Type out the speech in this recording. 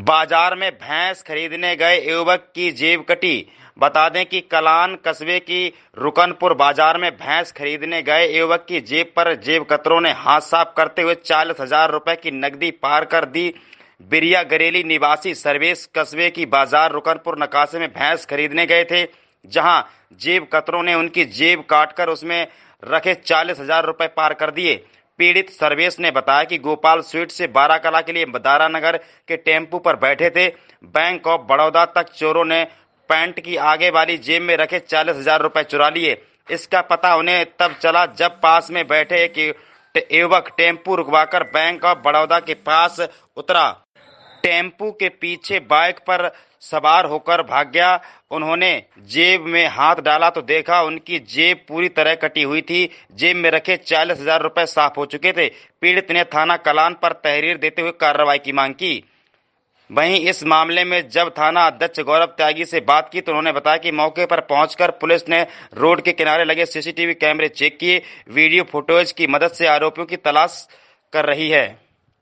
बाजार में भैंस खरीदने गए युवक की जेब कटी। बता दें कि कलान कस्बे की रुकनपुर बाजार में भैंस खरीदने गए युवक की जेब पर जेबकतरों ने हाथ साफ करते हुए 40,000 रुपए की नकदी पार कर दी। बिरिया गरेली निवासी सर्वेश कस्बे की बाजार रुकनपुर नकाशे में भैंस खरीदने गए थे, जहां जेबकतरों ने उनकी जेब काटकर उसमें रखे 40,000 रुपए पार कर दिए। पीड़ित सर्वेश ने बताया कि गोपाल स्वीट से बाराकला के लिए दारा नगर के टेम्पू पर बैठे थे। बैंक ऑफ बड़ौदा तक चोरों ने पैंट की आगे वाली जेब में रखे 40,000 रुपए चुरा लिए। इसका पता उन्हें तब चला जब पास में बैठे एक युवक टेम्पू रुकवाकर बैंक ऑफ बड़ौदा के पास उतरा। टेम्पू के पीछे बाइक पर सवार होकर भाग गया। उन्होंने जेब में हाथ डाला तो देखा उनकी जेब पूरी तरह कटी हुई थी। जेब में रखे 40,000 रुपए साफ हो चुके थे। पीड़ित ने थाना कलान पर तहरीर देते हुए कार्रवाई की मांग की। वहीं इस मामले में जब थाना अध्यक्ष गौरव त्यागी से बात की तो उन्होंने बताया कि मौके पर पहुंचकर पुलिस ने रोड के किनारे लगे सीसीटीवी कैमरे चेक किए। वीडियो फुटेज की मदद से आरोपियों की तलाश कर रही है।